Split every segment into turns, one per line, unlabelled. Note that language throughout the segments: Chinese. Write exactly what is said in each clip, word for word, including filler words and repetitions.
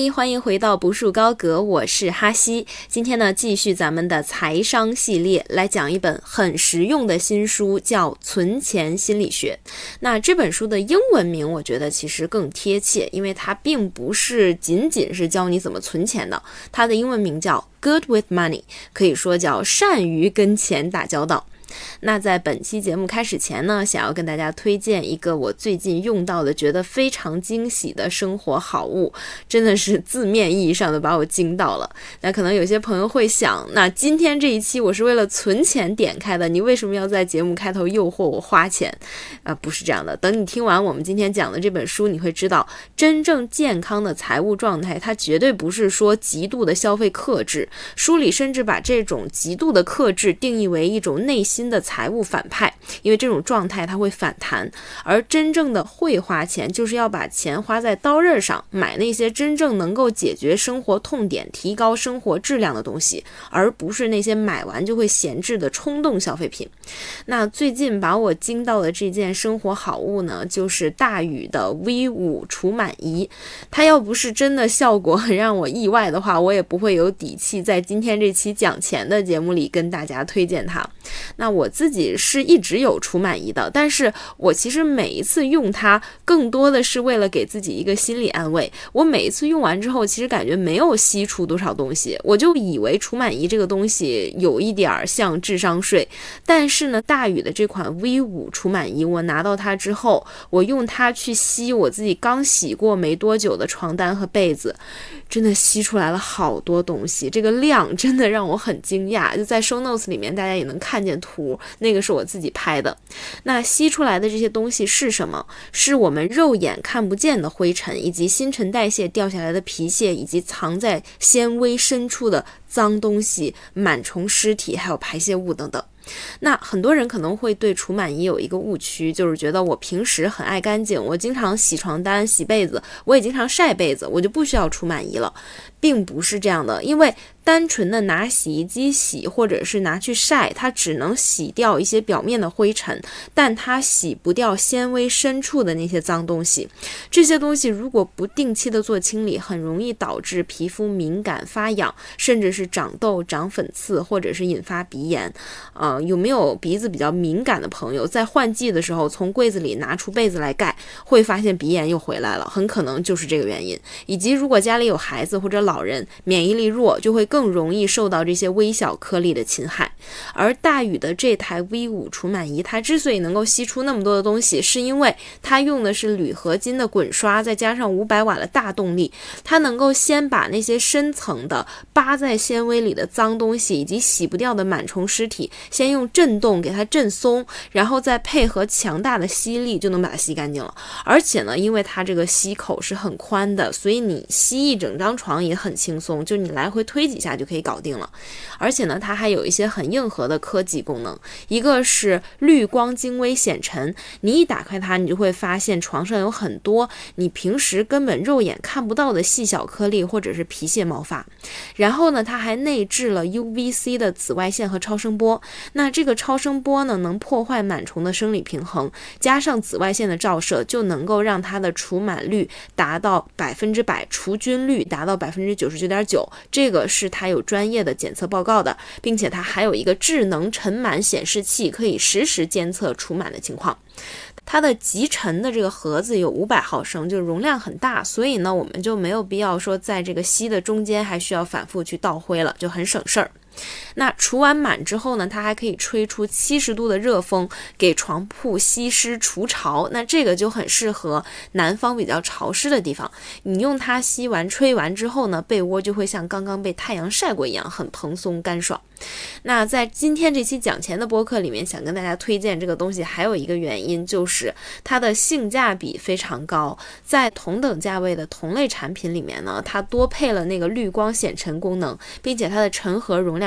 嘿，欢迎回到不树高阁，我是哈希。今天呢，继续咱们的财商系列，来讲一本很实用的新书，叫《存钱心理学》。那这本书的英文名，我觉得其实更贴切，因为它并不是仅仅是教你怎么存钱的，它的英文名叫 Good with Money， 可以说叫善于跟钱打交道。那在本期节目开始前呢，想要跟大家推荐一个我最近用到的觉得非常惊喜的生活好物，真的是字面意义上的把我惊到了。那可能有些朋友会想，那今天这一期我是为了存钱点开的，你为什么要在节目开头诱惑我花钱？啊、呃，不是这样的，等你听完我们今天讲的这本书，你会知道真正健康的财务状态，它绝对不是说极度的消费克制，书里甚至把这种极度的克制定义为一种内心的财务反派，因为这种状态它会反弹，而真正的会花钱就是要把钱花在刀刃上，买那些真正能够解决生活痛点、提高生活质量的东西，而不是那些买完就会闲置的冲动消费品。那最近把我惊到的这件生活好物呢，就是大宇的 V 五 除螨仪。它要不是真的效果很让我意外的话，我也不会有底气在今天这期讲钱的节目里跟大家推荐它。那我自己是一直有除螨仪的，但是我其实每一次用它更多的是为了给自己一个心理安慰。我每一次用完之后，其实感觉没有吸出多少东西，我就以为除螨仪这个东西有一点像智商税。但是呢，大宇的这款 V 五 除螨仪，我拿到它之后，我用它去吸我自己刚洗过没多久的床单和被子，真的吸出来了好多东西，这个量真的让我很惊讶。就在 show notes 里面大家也能看见图，那个是我自己拍的。那吸出来的这些东西是什么？是我们肉眼看不见的灰尘，以及新陈代谢掉下来的皮屑，以及藏在纤维深处的脏东西、螨虫尸体还有排泄物等等。那很多人可能会对除螨仪有一个误区，就是觉得我平时很爱干净，我经常洗床单、洗被子，我也经常晒被子，我就不需要除螨仪了。并不是这样的，因为单纯的拿洗衣机洗或者是拿去晒，它只能洗掉一些表面的灰尘，但它洗不掉纤维深处的那些脏东西。这些东西如果不定期的做清理，很容易导致皮肤敏感发痒，甚至是长痘、长粉刺，或者是引发鼻炎。呃，有没有鼻子比较敏感的朋友，在换季的时候从柜子里拿出被子来盖，会发现鼻炎又回来了，很可能就是这个原因。以及如果家里有孩子或者老人免疫力弱，就会更容易受到这些微小颗粒的侵害。而大宇的这台 V 五 除螨仪，它之所以能够吸出那么多的东西，是因为它用的是铝合金的滚刷，再加上五百瓦的大动力，它能够先把那些深层的扒在纤维里的脏东西以及洗不掉的螨虫尸体，先用震动给它震松，然后再配合强大的吸力，就能把它吸干净了。而且呢，因为它这个吸口是很宽的，所以你吸一整张床也很轻松，就你来回推几下就可以搞定了。而且呢，它还有一些很硬核的科技功能，一个是滤光精微显尘，你一打开它，你就会发现床上有很多你平时根本肉眼看不到的细小颗粒或者是皮屑毛发。然后呢，它还内置了 U V C 的紫外线和超声波，那这个超声波呢，能破坏螨虫的生理平衡，加上紫外线的照射，就能够让它的除螨率达到百分之百，除菌率达到百分之九十九点九，这个是它有专业的检测报告的，并且它还有一个智能尘螨显示器，可以实时监测除螨的情况。它的集尘的这个盒子有五百毫升，就容量很大，所以呢，我们就没有必要说在这个吸的中间还需要反复去倒灰了，就很省事儿。那除完螨之后呢，它还可以吹出七十度的热风，给床铺吸湿除潮。那这个就很适合南方比较潮湿的地方，你用它吸完吹完之后呢，被窝就会像刚刚被太阳晒过一样，很蓬松干爽。那在今天这期讲钱的播客里面，想跟大家推荐这个东西还有一个原因，就是它的性价比非常高。在同等价位的同类产品里面呢，它多配了那个滤光显尘功能，并且它的尘盒容量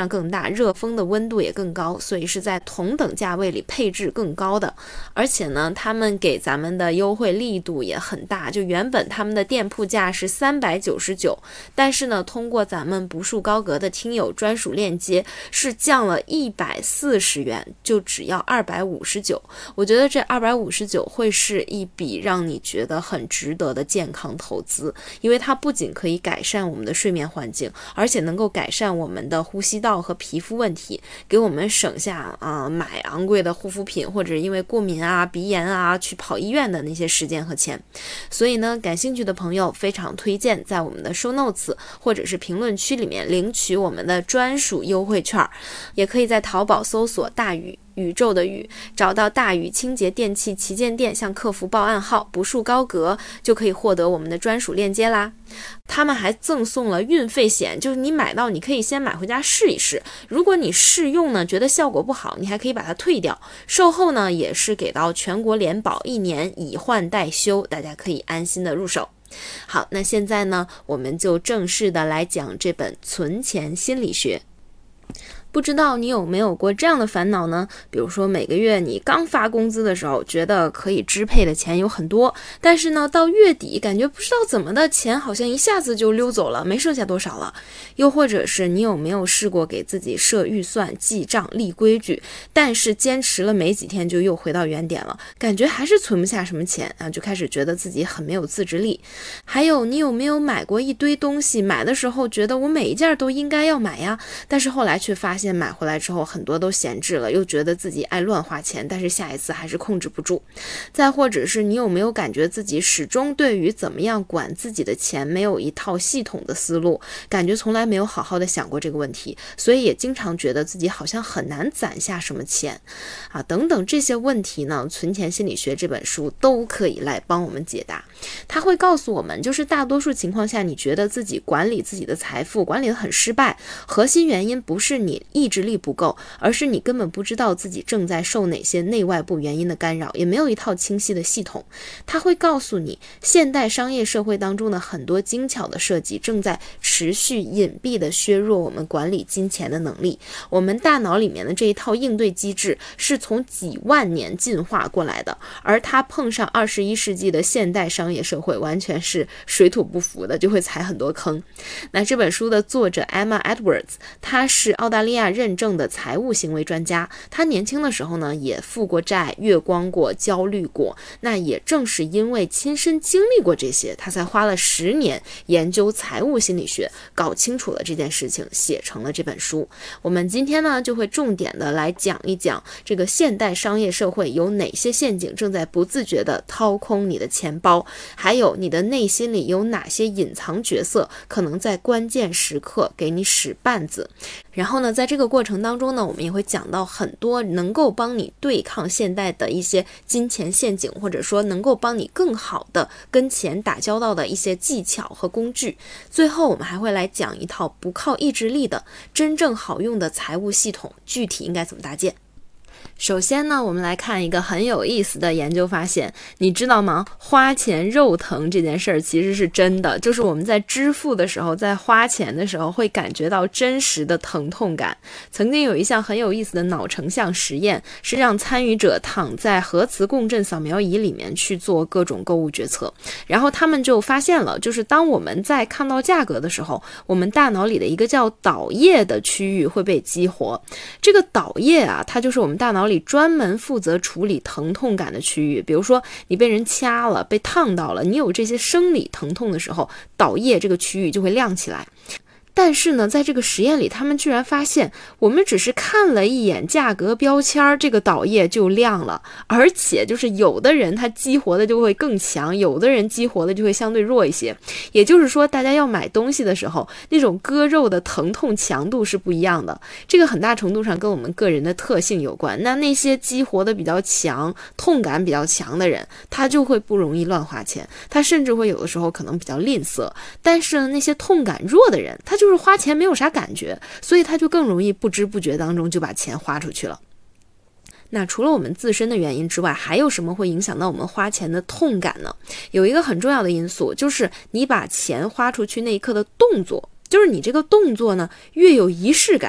量更大，热风的温度也更高，所以是在同等价位里配置更高的。而且呢，他们给咱们的优惠力度也很大，就原本他们的店铺价是三百九十九，但是呢，通过咱们不树高阁的听友专属链接是降了一百四十元，就只要二百五十九。我觉得这二百五十九会是一笔让你觉得很值得的健康投资，因为它不仅可以改善我们的睡眠环境，而且能够改善我们的呼吸道和皮肤问题，给我们省下啊、呃、买昂贵的护肤品或者因为过敏啊、鼻炎啊去跑医院的那些时间和钱。所以呢，感兴趣的朋友非常推荐在我们的 show notes 或者是评论区里面领取我们的专属优惠券，也可以在淘宝搜索大宇宇宙的宇，找到大宇清洁电器旗舰店，向客服报暗号不树高阁，就可以获得我们的专属链接啦。他们还赠送了运费险，就是你买到你可以先买回家试一试，如果你试用呢觉得效果不好，你还可以把它退掉，售后呢也是给到全国联保一年，以换代修，大家可以安心的入手。好，那现在呢我们就正式的来讲这本存钱心理学。不知道你有没有过这样的烦恼呢？比如说每个月你刚发工资的时候，觉得可以支配的钱有很多，但是呢到月底感觉不知道怎么的，钱好像一下子就溜走了，没剩下多少了。又或者是你有没有试过给自己设预算、记账、立规矩，但是坚持了没几天就又回到原点了，感觉还是存不下什么钱啊，就开始觉得自己很没有自制力。还有你有没有买过一堆东西，买的时候觉得我每一件都应该要买呀，但是后来却发现买回来之后很多都闲置了，又觉得自己爱乱花钱，但是下一次还是控制不住。再或者是你有没有感觉自己始终对于怎么样管自己的钱没有一套系统的思路，感觉从来没有好好的想过这个问题，所以也经常觉得自己好像很难攒下什么钱啊，等等这些问题呢，存钱心理学这本书都可以来帮我们解答。它会告诉我们，就是大多数情况下你觉得自己管理自己的财富管理得很失败，核心原因不是你意志力不够，而是你根本不知道自己正在受哪些内外部原因的干扰，也没有一套清晰的系统。它会告诉你，现代商业社会当中的很多精巧的设计正在持续隐蔽地削弱我们管理金钱的能力。我们大脑里面的这一套应对机制是从几万年进化过来的，而它碰上二十一世纪的现代商业社会，完全是水土不服的，就会踩很多坑。那这本书的作者 Emma Edwards， 她是澳大利亚认证的财务行为专家，她年轻的时候呢也负过债，月光过，焦虑过，那也正是因为亲身经历过这些，她才花了十年研究财务心理学，搞清楚了这件事情，写成了这本书。我们今天呢就会重点的来讲一讲这个现代商业社会有哪些陷阱正在不自觉的掏空你的钱包，还有你的内心里有哪些隐藏角色可能在关键时刻给你使绊子。然后呢在这个过程当中呢，我们也会讲到很多能够帮你对抗现代的一些金钱陷阱，或者说能够帮你更好的跟钱打交道的一些技巧和工具。最后我们还会来讲一套不靠意志力的真正好用的财务系统，具体应该怎么搭建。首先呢，我们来看一个很有意思的研究发现，你知道吗？花钱肉疼这件事儿其实是真的，就是我们在支付的时候，在花钱的时候会感觉到真实的疼痛感。曾经有一项很有意思的脑成像实验，是让参与者躺在核磁共振扫描仪里面去做各种购物决策，然后他们就发现了，就是当我们在看到价格的时候，我们大脑里的一个叫岛叶的区域会被激活。这个岛叶啊，它就是我们大脑里专门负责处理疼痛感的区域。比如说你被人掐了，被烫到了，你有这些生理疼痛的时候，岛叶这个区域就会亮起来。但是呢，在这个实验里，他们居然发现，我们只是看了一眼价格标签，这个岛叶就亮了，而且就是有的人他激活的就会更强，有的人激活的就会相对弱一些。也就是说，大家要买东西的时候，那种割肉的疼痛强度是不一样的。这个很大程度上跟我们个人的特性有关。那那些激活的比较强、痛感比较强的人，他就会不容易乱花钱，他甚至会有的时候可能比较吝啬。但是呢，那些痛感弱的人，他就就是花钱没有啥感觉，所以他就更容易不知不觉当中就把钱花出去了。那除了我们自身的原因之外，还有什么会影响到我们花钱的痛感呢？有一个很重要的因素，就是你把钱花出去那一刻的动作，就是你这个动作呢，越有仪式感，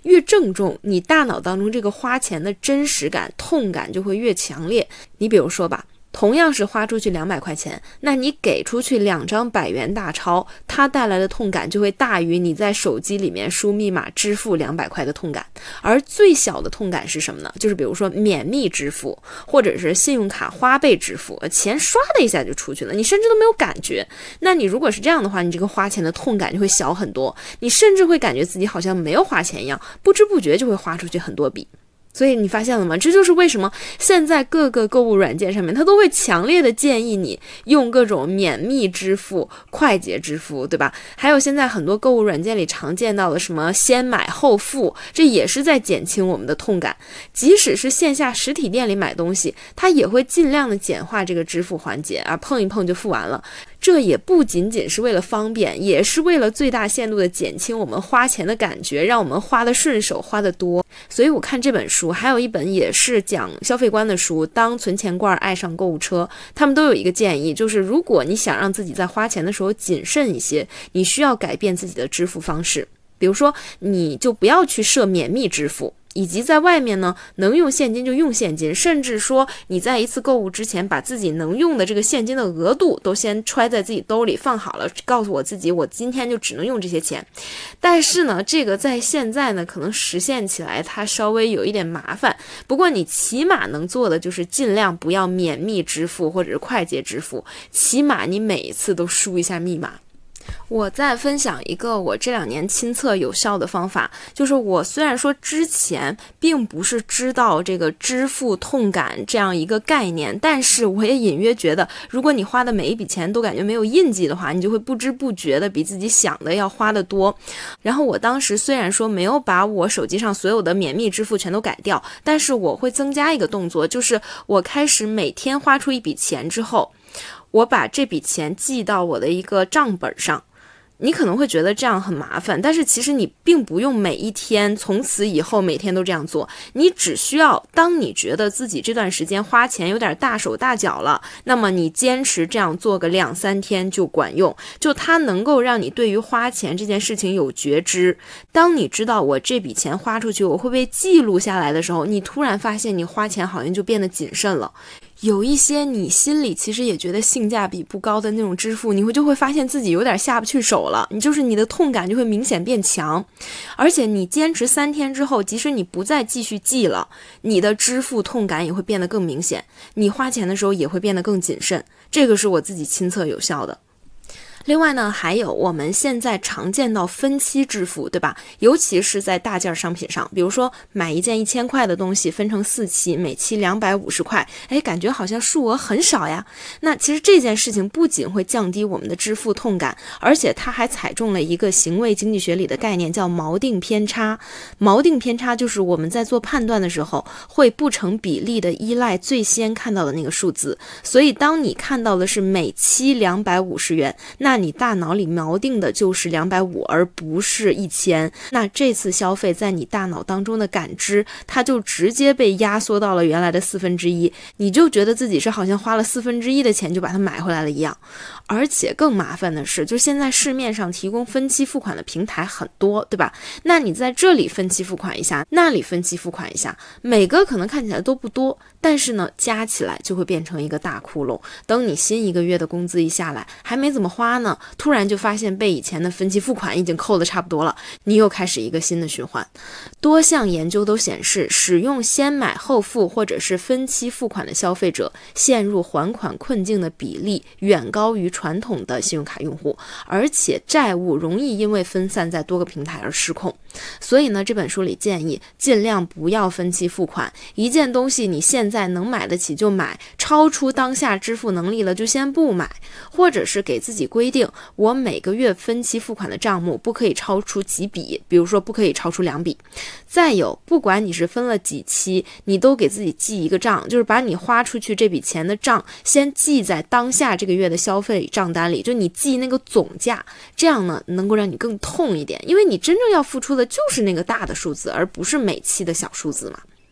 越郑重，你大脑当中这个花钱的真实感、痛感就会越强烈。你比如说吧，同样是花出去两百块钱，那你给出去两张百元大钞，它带来的痛感就会大于你在手机里面输密码支付两百块的痛感。而最小的痛感是什么呢？就是比如说免密支付，或者是信用卡花呗支付，钱刷的一下就出去了，你甚至都没有感觉。那你如果是这样的话，你这个花钱的痛感就会小很多，你甚至会感觉自己好像没有花钱一样，不知不觉就会花出去很多笔。所以你发现了吗？这就是为什么现在各个购物软件上面它都会强烈的建议你用各种免密支付、快捷支付，对吧？还有现在很多购物软件里常见到的什么先买后付，这也是在减轻我们的痛感。即使是线下实体店里买东西，它也会尽量的简化这个支付环节啊，碰一碰就付完了。这也不仅仅是为了方便，也是为了最大限度的减轻我们花钱的感觉，让我们花的顺手，花的多。所以我看这本书，还有一本也是讲消费观的书，当存钱罐爱上购物车，他们都有一个建议，就是如果你想让自己在花钱的时候谨慎一些，你需要改变自己的支付方式。比如说，你就不要去设免密支付，以及在外面呢，能用现金就用现金，甚至说你在一次购物之前，把自己能用的这个现金的额度都先揣在自己兜里放好了，告诉我自己我今天就只能用这些钱。但是呢，这个在现在呢，可能实现起来它稍微有一点麻烦。不过你起码能做的就是尽量不要免密支付或者是快捷支付，起码你每一次都输一下密码。我再分享一个我这两年亲测有效的方法，就是我虽然说之前并不是知道这个支付痛感这样一个概念，但是我也隐约觉得，如果你花的每一笔钱都感觉没有印记的话，你就会不知不觉的比自己想的要花的多。然后我当时虽然说没有把我手机上所有的免密支付全都改掉，但是我会增加一个动作，就是我开始每天花出一笔钱之后，我把这笔钱记到我的一个账本上。你可能会觉得这样很麻烦，但是其实你并不用每一天从此以后每天都这样做，你只需要当你觉得自己这段时间花钱有点大手大脚了，那么你坚持这样做个两三天就管用，就它能够让你对于花钱这件事情有觉知。当你知道我这笔钱花出去我会被记录下来的时候，你突然发现你花钱好像就变得谨慎了。有一些你心里其实也觉得性价比不高的那种支付，你会就会发现自己有点下不去手了，你就是你的痛感就会明显变强。而且你坚持三天之后，即使你不再继续记了，你的支付痛感也会变得更明显，你花钱的时候也会变得更谨慎。这个是我自己亲测有效的。另外呢，还有我们现在常见到分期支付，对吧？尤其是在大件商品上，比如说买一件一千块的东西分成四期，每期两百五十块，哎，感觉好像数额很少呀。那其实这件事情不仅会降低我们的支付痛感，而且它还踩中了一个行为经济学里的概念，叫锚定偏差。锚定偏差就是我们在做判断的时候，会不成比例的依赖最先看到的那个数字。所以当你看到的是每期两百五十元，那那你大脑里锚定的就是两百五，而不是一千。那这次消费在你大脑当中的感知，它就直接被压缩到了原来的四分之一，你就觉得自己是好像花了四分之一的钱就把它买回来了一样。而且更麻烦的是，就现在市面上提供分期付款的平台很多，对吧？那你在这里分期付款一下，那里分期付款一下，每个可能看起来都不多，但是呢，加起来就会变成一个大窟窿。等你新一个月的工资一下来，还没怎么花呢，突然就发现被以前的分期付款已经扣得差不多了，你又开始一个新的循环。多项研究都显示，使用先买后付或者是分期付款的消费者，陷入还款困境的比例远高于传统的信用卡用户，而且债务容易因为分散在多个平台而失控。所以呢，这本书里建议尽量不要分期付款，一件东西你现在能买得起就买，超出当下支付能力了就先不买，或者是给自己规定，我每个月分期付款的账目不可以超出几笔，比如说不可以超出两笔。再有，不管你是分了几期，你都给自己记一个账，就是把你花出去这笔钱的账先记在当下这个月的消费账单里，就你记那个总价，这样呢能够让你更痛一点，因为你真正要付出的就是那个大的数字，而不是每期的小数字嘛。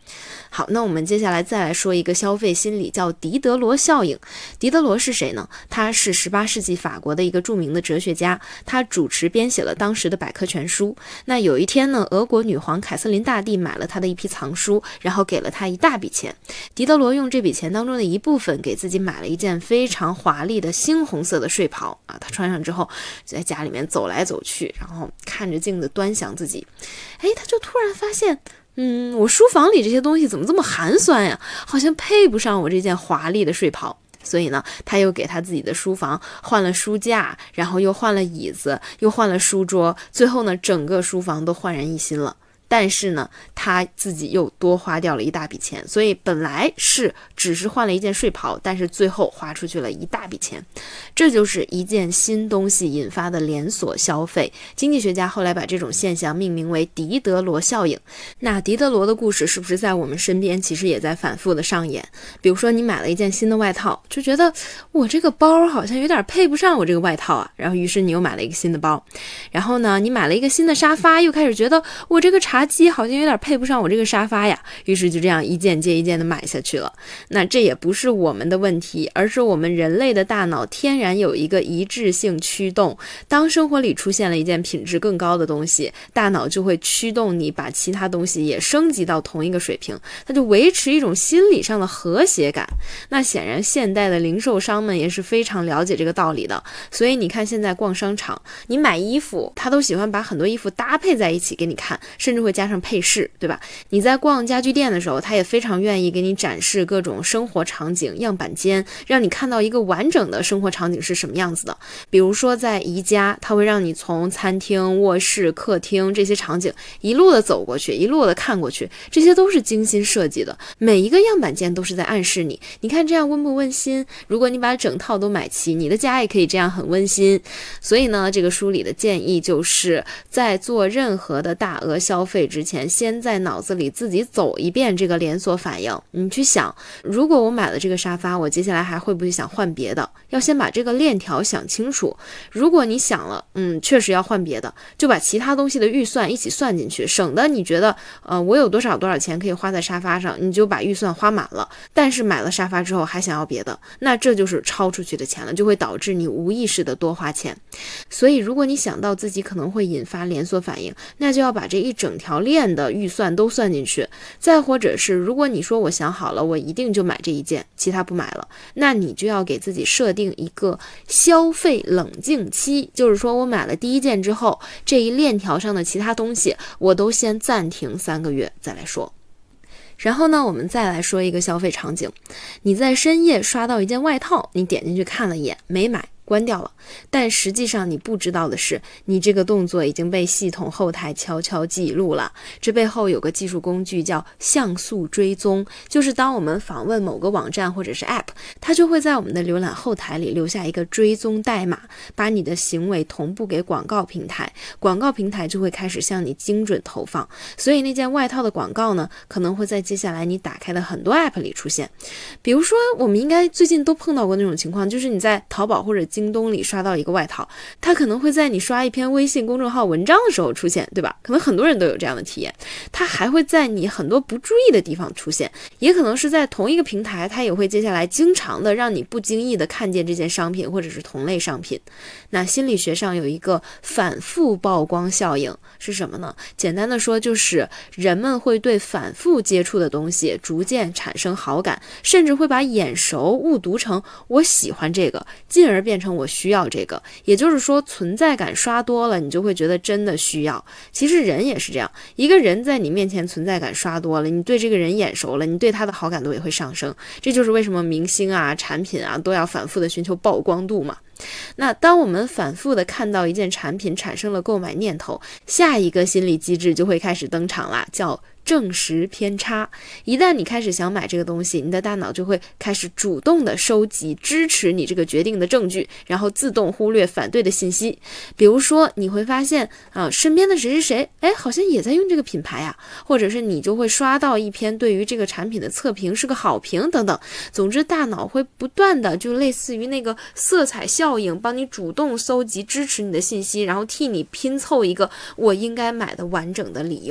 好，那我们接下来再来说一个消费心理，叫狄德罗效应。狄德罗是谁呢？他是十八世纪法国的一个著名的哲学家，他主持编写了当时的百科全书。那有一天呢，俄国女皇凯瑟琳大帝买了他的一批藏书，然后给了他一大笔钱。狄德罗用这笔钱当中的一部分给自己买了一件非常华丽的猩红色的睡袍啊，他穿上之后就在家里面走来走去，然后看着镜子端详自己。哎，他就突然发现嗯，我书房里这些东西怎么这么寒酸呀？好像配不上我这件华丽的睡袍。所以呢，他又给他自己的书房换了书架，然后又换了椅子，又换了书桌，最后呢，整个书房都焕然一新了。但是呢，他自己又多花掉了一大笔钱，所以本来是只是换了一件睡袍，但是最后花出去了一大笔钱。这就是一件新东西引发的连锁消费。经济学家后来把这种现象命名为狄德罗效应。那狄德罗的故事是不是在我们身边其实也在反复的上演？比如说你买了一件新的外套，就觉得我这个包好像有点配不上我这个外套啊，然后于是你又买了一个新的包。然后呢，你买了一个新的沙发，又开始觉得我这个茶几好像有点配不上我这个沙发呀，于是就这样一件接一件的买下去了。那这也不是我们的问题，而是我们人类的大脑天然有一个一致性驱动，当生活里出现了一件品质更高的东西，大脑就会驱动你把其他东西也升级到同一个水平，它就维持一种心理上的和谐感。那显然现代的零售商们也是非常了解这个道理的，所以你看现在逛商场，你买衣服他都喜欢把很多衣服搭配在一起给你看，甚至会加上配饰，对吧？你在逛家具店的时候，他也非常愿意给你展示各种生活场景样板间，让你看到一个完整的生活场景是什么样子的。比如说在宜家，他会让你从餐厅、卧室、客厅这些场景一路的走过去，一路的看过去，这些都是精心设计的，每一个样板间都是在暗示你，你看这样温不温馨？如果你把整套都买齐，你的家也可以这样很温馨。所以呢，这个书里的建议就是在做任何的大额消费之前，先在脑子里自己走一遍这个连锁反应。你去想，如果我买了这个沙发，我接下来还会不会想换别的？要先把这个链条想清楚。如果你想了，嗯，确实要换别的，就把其他东西的预算一起算进去，省得你觉得，呃，我有多少多少钱可以花在沙发上，你就把预算花满了，但是买了沙发之后还想要别的，那这就是超出去的钱了，就会导致你无意识的多花钱。所以如果你想到自己可能会引发连锁反应，那就要把这一整条链的预算都算进去。再或者是如果你说我想好了，我一定就买这一件，其他不买了，那你就要给自己设定一个消费冷静期，就是说我买了第一件之后，这一链条上的其他东西我都先暂停三个月再来说。然后呢，我们再来说一个消费场景，你在深夜刷到一件外套，你点进去看了一眼，没买，关掉了，但实际上你不知道的是，你这个动作已经被系统后台悄悄记录了。这背后有个技术工具叫像素追踪，就是当我们访问某个网站或者是 App， 它就会在我们的浏览后台里留下一个追踪代码，把你的行为同步给广告平台，广告平台就会开始向你精准投放。所以那件外套的广告呢，可能会在接下来你打开的很多 App 里出现。比如说我们应该最近都碰到过那种情况，就是你在淘宝或者京东里刷到一个外套，它可能会在你刷一篇微信公众号文章的时候出现，对吧？可能很多人都有这样的体验。它还会在你很多不注意的地方出现，也可能是在同一个平台，它也会接下来经常的让你不经意的看见这件商品或者是同类商品。那心理学上有一个反复曝光效应是什么呢？简单的说，就是人们会对反复接触的东西逐渐产生好感，甚至会把眼熟误读成我喜欢这个，进而变成我需要这个。也就是说，存在感刷多了，你就会觉得真的需要。其实人也是这样，一个人在你面前存在感刷多了，你对这个人眼熟了，你对他的好感度也会上升。这就是为什么明星啊、产品啊都要反复的寻求曝光度嘛。那当我们反复的看到一件产品产生了购买念头，下一个心理机制就会开始登场啦，叫证实偏差。一旦你开始想买这个东西，你的大脑就会开始主动的收集支持你这个决定的证据，然后自动忽略反对的信息。比如说你会发现啊，身边的谁谁谁哎，好像也在用这个品牌啊，或者是你就会刷到一篇对于这个产品的测评是个好评等等。总之大脑会不断的就类似于那个色彩效应，帮你主动搜集支持你的信息，然后替你拼凑一个我应该买的完整的理由。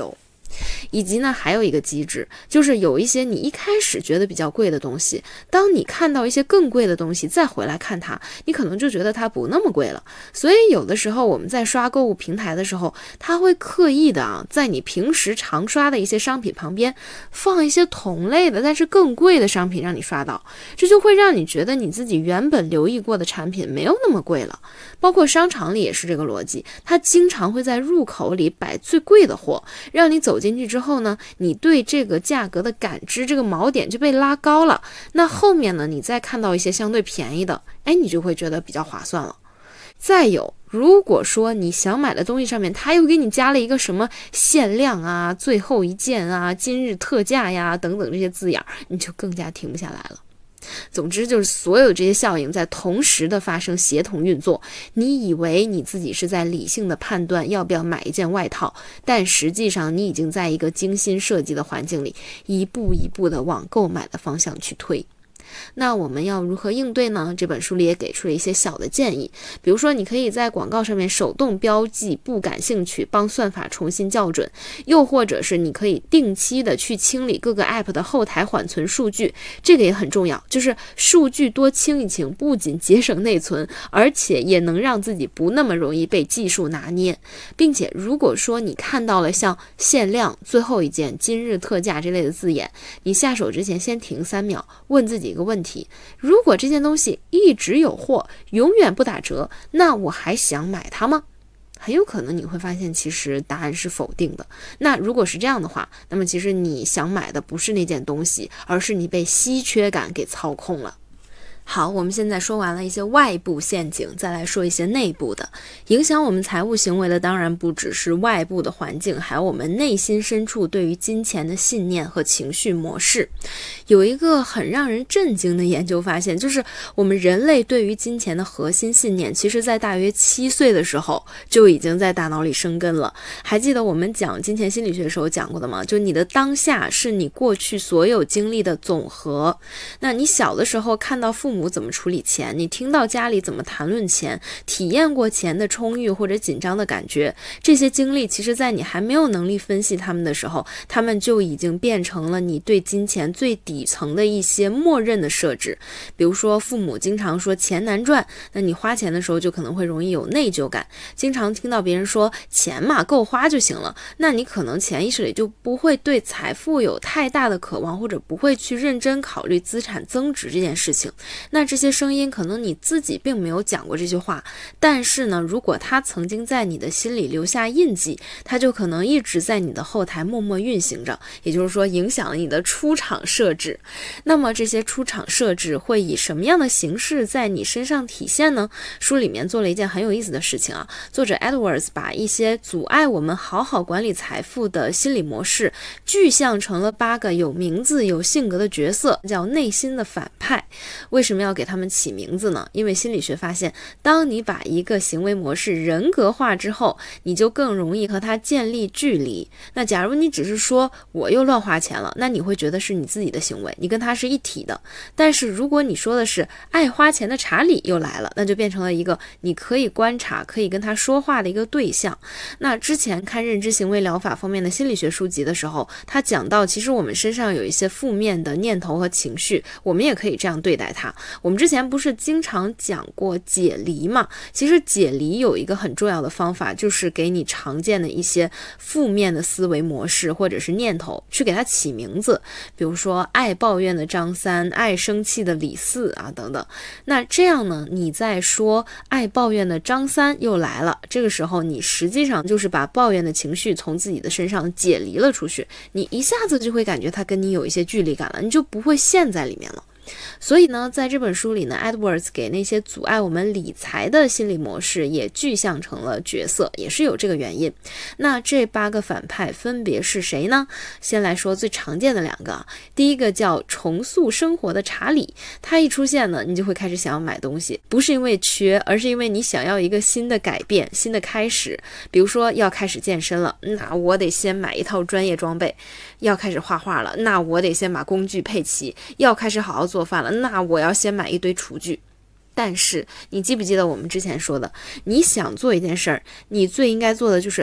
以及呢，还有一个机制，就是有一些你一开始觉得比较贵的东西，当你看到一些更贵的东西再回来看它，你可能就觉得它不那么贵了。所以有的时候我们在刷购物平台的时候，它会刻意的啊，在你平时常刷的一些商品旁边放一些同类的但是更贵的商品让你刷到，这就会让你觉得你自己原本留意过的产品没有那么贵了。包括商场里也是这个逻辑，它经常会在入口里摆最贵的货，让你走进去之后呢，你对这个价格的感知，这个锚点就被拉高了。那后面呢，你再看到一些相对便宜的，哎，你就会觉得比较划算了。再有，如果说你想买的东西上面，它又给你加了一个什么限量啊、最后一件啊、今日特价呀等等这些字眼，你就更加停不下来了。总之就是所有这些效应在同时的发生，协同运作。你以为你自己是在理性的判断要不要买一件外套，但实际上你已经在一个精心设计的环境里，一步一步的往购买的方向去推。那我们要如何应对呢？这本书里也给出了一些小的建议，比如说你可以在广告上面手动标记不感兴趣，帮算法重新校准，又或者是你可以定期的去清理各个 app 的后台缓存数据，这个也很重要，就是数据多清一清，不仅节省内存，而且也能让自己不那么容易被技术拿捏。并且如果说你看到了像限量、最后一件、今日特价这类的字眼，你下手之前先停三秒，问自己一个问题，如果这件东西一直有货，永远不打折，那我还想买它吗？很有可能你会发现其实答案是否定的。那如果是这样的话，那么其实你想买的不是那件东西，而是你被稀缺感给操控了。好，我们现在说完了一些外部陷阱，再来说一些内部的。影响我们财务行为的当然不只是外部的环境，还有我们内心深处对于金钱的信念和情绪模式。有一个很让人震惊的研究发现，就是我们人类对于金钱的核心信念，其实在大约七岁的时候就已经在大脑里生根了。还记得我们讲金钱心理学的时候讲过的吗？就你的当下是你过去所有经历的总和。那你小的时候看到父母怎么处理钱，你听到家里怎么谈论钱，体验过钱的充裕或者紧张的感觉，这些经历其实在你还没有能力分析他们的时候，他们就已经变成了你对金钱最底层的一些默认的设置。比如说父母经常说钱难赚，那你花钱的时候就可能会容易有内疚感。经常听到别人说钱嘛够花就行了，那你可能潜意识里就不会对财富有太大的渴望，或者不会去认真考虑资产增值这件事情。那这些声音可能你自己并没有讲过这句话，但是呢，如果它曾经在你的心里留下印记，它就可能一直在你的后台默默运行着，也就是说影响了你的出厂设置。那么这些出厂设置会以什么样的形式在你身上体现呢？书里面做了一件很有意思的事情啊，作者 Edwards 把一些阻碍我们好好管理财富的心理模式具象成了八个有名字有性格的角色，叫内心的反派。为什么要给他们起名字呢？因为心理学发现，当你把一个行为模式人格化之后，你就更容易和它建立距离。那假如你只是说我又乱花钱了，那你会觉得是你自己的行为，你跟它是一体的。但是如果你说的是爱花钱的查理又来了，那就变成了一个你可以观察可以跟他说话的一个对象。那之前看认知行为疗法方面的心理学书籍的时候，他讲到其实我们身上有一些负面的念头和情绪，我们也可以这样对待它。我们之前不是经常讲过解离吗？其实解离有一个很重要的方法，就是给你常见的一些负面的思维模式或者是念头去给它起名字，比如说爱抱怨的张三，爱生气的李四啊等等。那这样呢，你在说爱抱怨的张三又来了，这个时候你实际上就是把抱怨的情绪从自己的身上解离了出去，你一下子就会感觉它跟你有一些距离感了，你就不会陷在里面了。所以呢，在这本书里呢 Edwards 给那些阻碍我们理财的心理模式也具象成了角色，也是有这个原因。那这八个反派分别是谁呢？先来说最常见的两个，第一个叫重塑生活的查理，他一出现呢，你就会开始想要买东西，不是因为缺，而是因为你想要一个新的改变，新的开始。比如说要开始健身了，那我得先买一套专业装备；要开始画画了，那我得先把工具配齐；要开始好好做饭了，那我要先买一堆厨具。但是你记不记得我们之前说的，你想做一件事儿，你最应该做的就是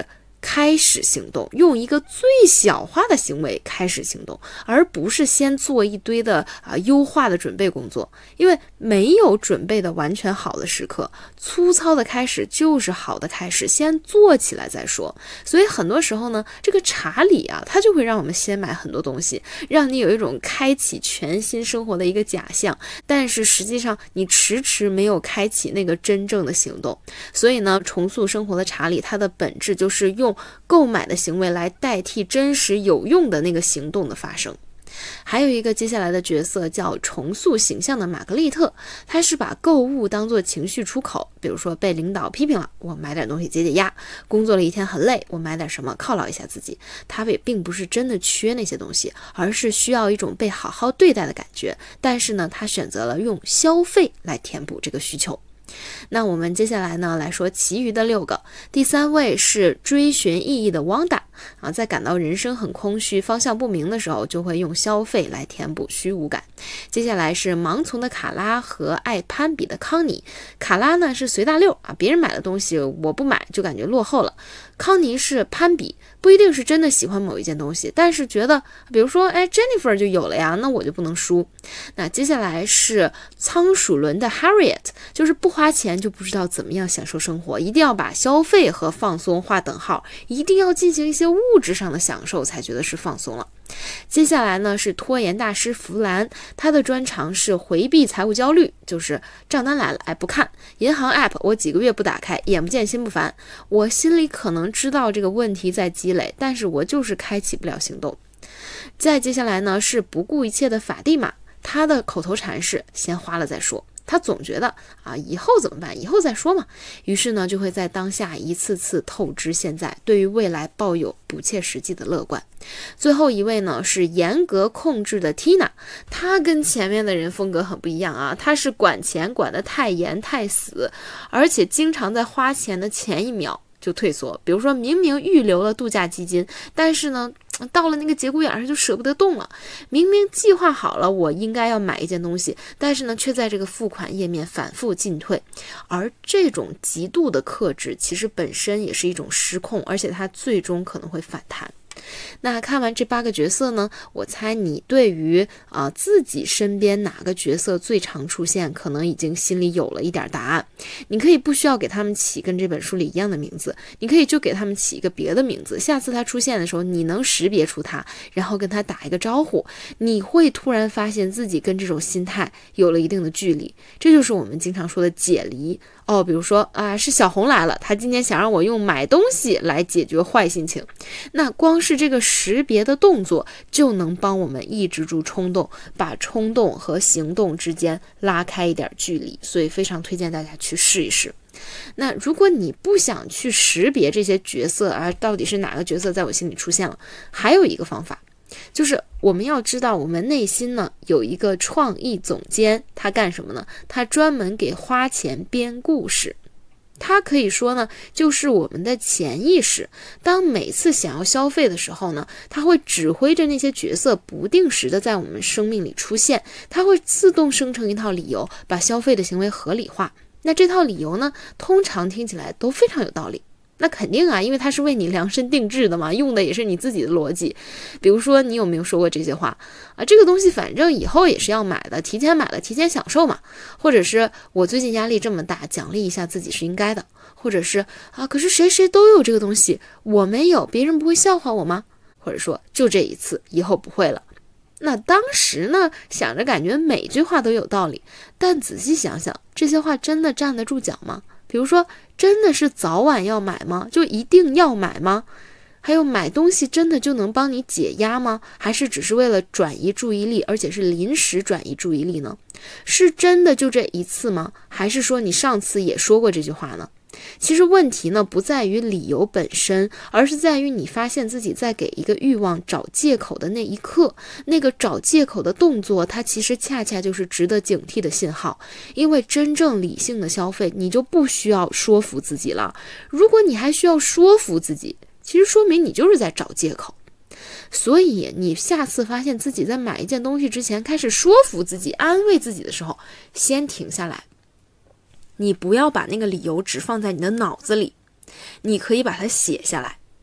开始行动，用一个最小化的行为开始行动，而不是先做一堆的啊优化的准备工作。因为没有准备的完全好的时刻，粗糙的开始就是好的开始，先做起来再说。所以很多时候呢，这个查理啊，它就会让我们先买很多东西，让你有一种开启全新生活的一个假象，但是实际上你迟迟没有开启那个真正的行动。所以呢，重塑生活的查理，它的本质就是用购买的行为来代替真实有用的那个行动的发生。还有一个接下来的角色叫重塑形象的玛格丽特，她是把购物当作情绪出口，比如说被领导批评了，我买点东西解解压；工作了一天很累，我买点什么犒劳一下自己。她也并不是真的缺那些东西，而是需要一种被好好对待的感觉，但是呢，她选择了用消费来填补这个需求。那我们接下来呢来说其余的六个。第三位是追寻意义的汪达啊，在感到人生很空虚、方向不明的时候，就会用消费来填补虚无感。接下来是盲从的卡拉和爱攀比的康妮。卡拉呢是随大溜啊，别人买的东西我不买就感觉落后了。康妮是攀比，不一定是真的喜欢某一件东西，但是觉得比如说哎 Jennifer 就有了呀，那我就不能输。那接下来是仓鼠轮的 Harriet， 就是不花钱就不知道怎么样享受生活，一定要把消费和放松划等号，一定要进行一些物质上的享受才觉得是放松了。接下来呢是拖延大师弗兰，他的专长是回避财务焦虑，就是账单来了哎不看，银行 app 我几个月不打开，眼不见心不烦，我心里可能知道这个问题在积累，但是我就是开启不了行动。再接下来呢是不顾一切的法蒂玛，他的口头禅是先花了再说，他总觉得啊以后怎么办，以后再说嘛，于是呢就会在当下一次次透支现在，对于未来抱有不切实际的乐观。最后一位呢是严格控制的 Tina， 她跟前面的人风格很不一样啊，她是管钱管得太严太死，而且经常在花钱的前一秒就退缩。比如说明明预留了度假基金，但是呢到了那个节骨眼上就舍不得动了，明明计划好了我应该要买一件东西，但是呢却在这个付款页面反复进退。而这种极度的克制其实本身也是一种失控，而且它最终可能会反弹。那看完这八个角色呢，我猜你对于啊、呃、自己身边哪个角色最常出现，可能已经心里有了一点答案。你可以不需要给他们起跟这本书里一样的名字，你可以就给他们起一个别的名字，下次他出现的时候你能识别出他，然后跟他打一个招呼，你会突然发现自己跟这种心态有了一定的距离。这就是我们经常说的解离哦。比如说啊，是小红来了，他今天想让我用买东西来解决坏心情，那光是这个识别的动作就能帮我们抑制住冲动，把冲动和行动之间拉开一点距离，所以非常推荐大家去试一试。那如果你不想去识别这些角色啊，到底是哪个角色在我心里出现了，还有一个方法，就是我们要知道我们内心呢有一个创意总监，他干什么呢？他专门给花钱编故事。它可以说呢就是我们的潜意识，当每次想要消费的时候呢，它会指挥着那些角色不定时的在我们生命里出现，它会自动生成一套理由，把消费的行为合理化。那这套理由呢通常听起来都非常有道理，那肯定啊，因为它是为你量身定制的嘛，用的也是你自己的逻辑。比如说你有没有说过这些话啊？这个东西反正以后也是要买的，提前买了提前享受嘛。或者是我最近压力这么大，奖励一下自己是应该的。或者是啊，可是谁谁都有这个东西，我没有，别人不会笑话我吗？或者说就这一次，以后不会了。那当时呢想着感觉每句话都有道理，但仔细想想，这些话真的站得住脚吗？比如说真的是早晚要买吗？就一定要买吗？还有买东西真的就能帮你解压吗？还是只是为了转移注意力，而且是临时转移注意力呢？是真的就这一次吗？还是说你上次也说过这句话呢？其实问题呢不在于理由本身，而是在于你发现自己在给一个欲望找借口的那一刻，那个找借口的动作，它其实恰恰就是值得警惕的信号。因为真正理性的消费，你就不需要说服自己了。如果你还需要说服自己，其实说明你就是在找借口。所以你下次发现自己在买一件东西之前开始说服自己、安慰自己的时候，先停下来。你不要把那个理由只放在你的脑子里，你可以把它写下来。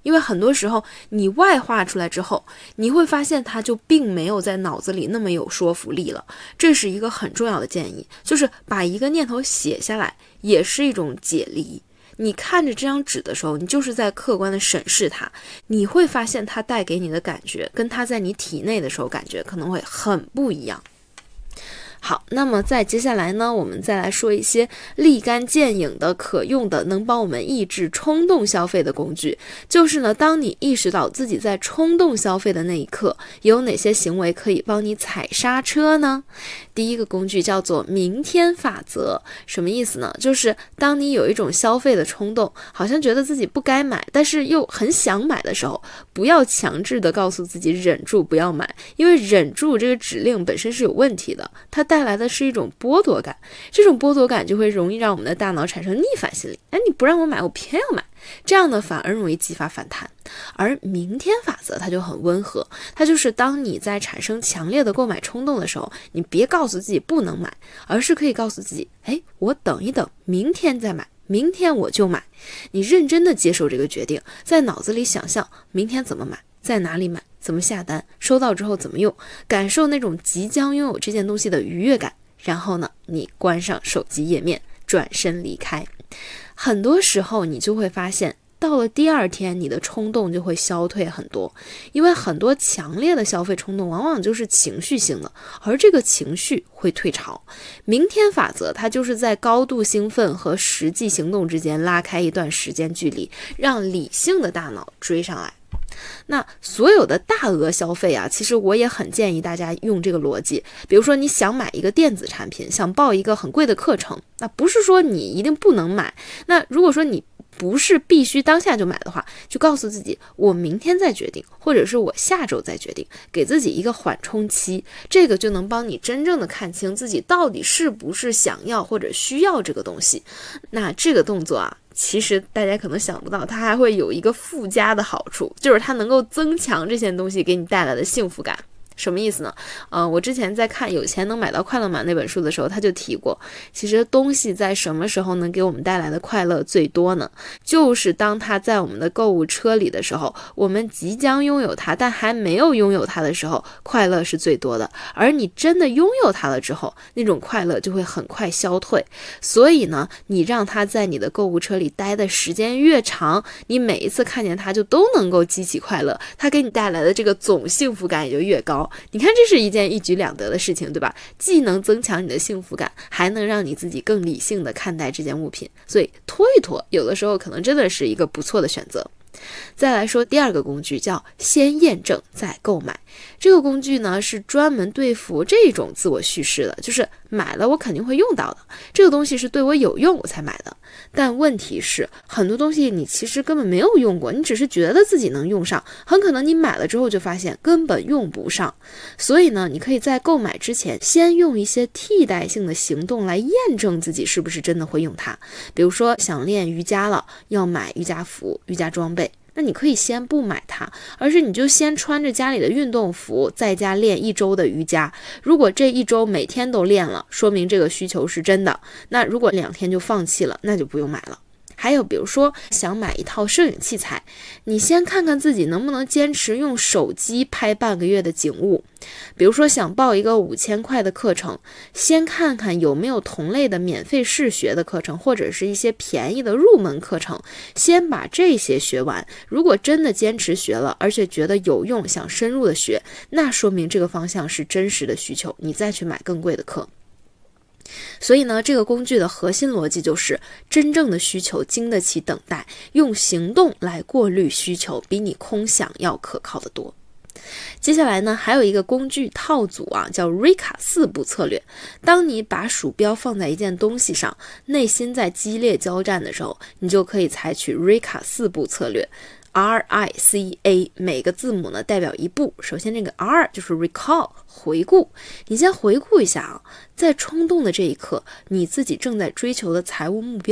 因为很多时候你外化出来之后，你会发现它就并没有在脑子里那么有说服力了。这是一个很重要的建议，就是把一个念头写下来也是一种解离。你看着这张纸的时候，你就是在客观的审视它，你会发现它带给你的感觉跟它在你体内的时候感觉可能会很不一样。好，那么在接下来呢，我们再来说一些立竿见影的可用的能帮我们抑制冲动消费的工具。就是呢，当你意识到自己在冲动消费的那一刻，有哪些行为可以帮你踩刹车呢？第一个工具叫做明天法则。什么意思呢？就是当你有一种消费的冲动，好像觉得自己不该买，但是又很想买的时候，不要强制的告诉自己忍住不要买，因为忍住这个指令本身是有问题的，它带来的是一种剥夺感，这种剥夺感就会容易让我们的大脑产生逆反心理。哎，你不让我买，我偏要买，这样呢反而容易激发反弹。而明天法则它就很温和，它就是当你在产生强烈的购买冲动的时候，你别告诉自己不能买，而是可以告诉自己，哎，我等一等，明天再买，明天我就买。你认真的接受这个决定，在脑子里想象明天怎么买，在哪里买，怎么下单，收到之后怎么用，感受那种即将拥有这件东西的愉悦感。然后呢，你关上手机页面，转身离开。很多时候你就会发现，到了第二天，你的冲动就会消退很多，因为很多强烈的消费冲动往往就是情绪性的，而这个情绪会退潮。明天法则它就是在高度兴奋和实际行动之间拉开一段时间距离，让理性的大脑追上来。那所有的大额消费啊，其实我也很建议大家用这个逻辑。比如说你想买一个电子产品，想报一个很贵的课程，那不是说你一定不能买，那如果说你不是必须当下就买的话，就告诉自己我明天再决定，或者是我下周再决定，给自己一个缓冲期，这个就能帮你真正的看清自己到底是不是想要或者需要这个东西。那这个动作啊，其实大家可能想不到，它还会有一个附加的好处，就是它能够增强这些东西给你带来的幸福感。什么意思呢？呃，我之前在看《有钱能买到快乐吗》那本书的时候，他就提过，其实东西在什么时候能给我们带来的快乐最多呢？就是当它在我们的购物车里的时候，我们即将拥有它，但还没有拥有它的时候，快乐是最多的。而你真的拥有它了之后，那种快乐就会很快消退。所以呢，你让它在你的购物车里待的时间越长，你每一次看见它就都能够激起快乐，它给你带来的这个总幸福感也就越高。你看，这是一件一举两得的事情，对吧？既能增强你的幸福感，还能让你自己更理性的看待这件物品，所以拖一拖，有的时候可能真的是一个不错的选择。再来说第二个工具，叫先验证再购买。这个工具呢，是专门对付这种自我叙事的，就是买了我肯定会用到的，这个东西是对我有用我才买的。但问题是，很多东西你其实根本没有用过，你只是觉得自己能用上，很可能你买了之后就发现根本用不上。所以呢，你可以在购买之前先用一些替代性的行动来验证自己是不是真的会用它。比如说想练瑜伽了，要买瑜伽服、瑜伽装备，那你可以先不买它，而是你就先穿着家里的运动服，在家练一周的瑜伽。如果这一周每天都练了，说明这个需求是真的。那如果两天就放弃了，那就不用买了。还有比如说想买一套摄影器材，你先看看自己能不能坚持用手机拍半个月的景物。比如说想报一个五千块的课程，先看看有没有同类的免费试学的课程，或者是一些便宜的入门课程，先把这些学完。如果真的坚持学了，而且觉得有用，想深入的学，那说明这个方向是真实的需求，你再去买更贵的课。所以呢，这个工具的核心逻辑就是真正的需求经得起等待，用行动来过滤需求，比你空想要可靠的多。接下来呢，还有一个工具套组啊，叫瑞卡四步策略。当你把鼠标放在一件东西上，内心在激烈交战的时候，你就可以采取瑞卡四步策略。R I C A 每个字母呢代表一步。首先这个 R 就是 recall 回顾，你先回顾一下啊，在冲动的这一刻，你自己正在追求的财务目标，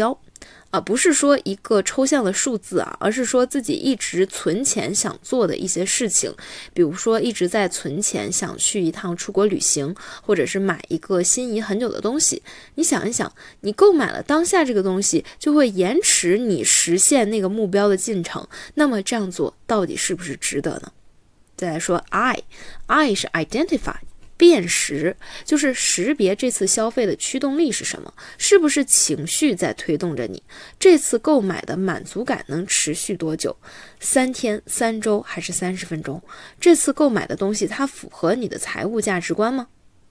啊，不是说一个抽象的数字啊，而是说自己一直存钱想做的一些事情，比如说一直在存钱想去一趟出国旅行，或者是买一个心仪很久的东西。你想一想，你购买了当下这个东西，就会延迟你实现那个目标的进程，那么这样做到底是不是值得呢？再来说 I I 是 identify，辨识，就是识别这次消费的驱动力是什么，是不是情绪在推动着你？这次购买的满足感能持续多久？三天、三周还是三十分钟？这次购买的东西它符合你的财务价值观吗？